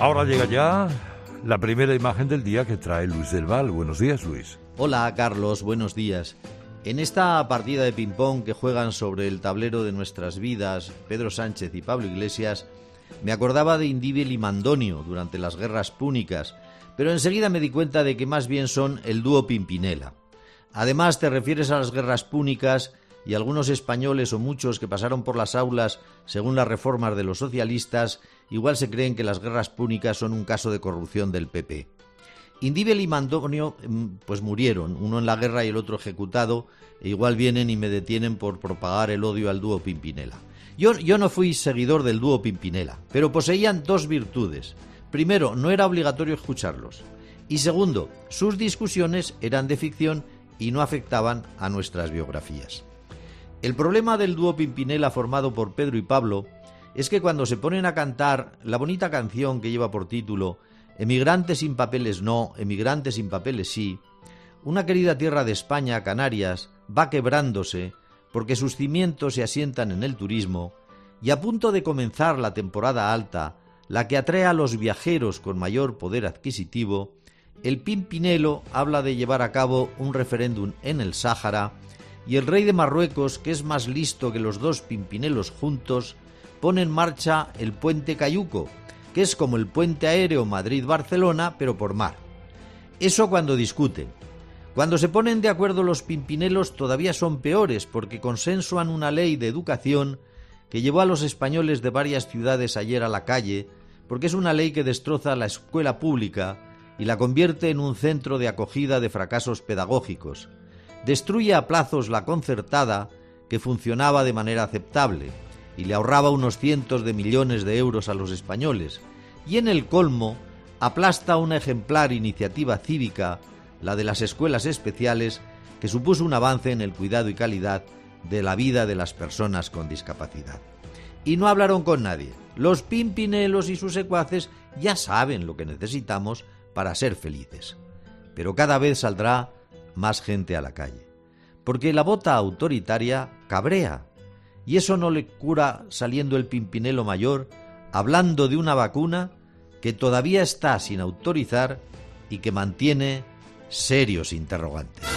Ahora llega ya la primera imagen del día que trae Luis del Val. Buenos días, Luis. Hola, Carlos, buenos días. En esta partida de ping-pong que juegan sobre el tablero de nuestras vidas Pedro Sánchez y Pablo Iglesias, me acordaba de Indíbil y Mandonio durante las guerras púnicas, pero enseguida me di cuenta de que más bien son el dúo Pimpinela. Además, te refieres a las guerras púnicas y algunos españoles o muchos que pasaron por las aulas según las reformas de los socialistas, igual se creen que las guerras púnicas son un caso de corrupción del PP. Indíbil y Mandonio pues murieron, uno en la guerra y el otro ejecutado, e igual vienen y me detienen por propagar el odio al dúo Pimpinela. Yo no fui seguidor del dúo Pimpinela, pero poseían dos virtudes. Primero, no era obligatorio escucharlos. Y segundo, sus discusiones eran de ficción y no afectaban a nuestras biografías. El problema del dúo Pimpinela formado por Pedro y Pablo es que cuando se ponen a cantar la bonita canción que lleva por título Emigrantes sin papeles no, emigrantes sin papeles sí, una querida tierra de España, Canarias, va quebrándose porque sus cimientos se asientan en el turismo y a punto de comenzar la temporada alta, la que atrae a los viajeros con mayor poder adquisitivo, el Pimpinelo habla de llevar a cabo un referéndum en el Sáhara y el rey de Marruecos, que es más listo que los dos Pimpinelos juntos, pone en marcha el puente Cayuco, que es como el puente aéreo Madrid-Barcelona, pero por mar. Eso cuando discuten. Cuando se ponen de acuerdo los Pimpinelos todavía son peores, porque consensuan una ley de educación que llevó a los españoles de varias ciudades ayer a la calle, porque es una ley que destroza la escuela pública y la convierte en un centro de acogida de fracasos pedagógicos. Destruye a plazos la concertada, que funcionaba de manera aceptable, y le ahorraba unos cientos de millones de euros a los españoles, y en el colmo aplasta una ejemplar iniciativa cívica, la de las escuelas especiales, que supuso un avance en el cuidado y calidad de la vida de las personas con discapacidad. Y no hablaron con nadie. Los Pimpinelos y sus secuaces ya saben lo que necesitamos para ser felices. Pero cada vez saldrá más gente a la calle, porque la bota autoritaria cabrea, y eso no le cura saliendo el Pimpinelo mayor hablando de una vacuna que todavía está sin autorizar y que mantiene serios interrogantes.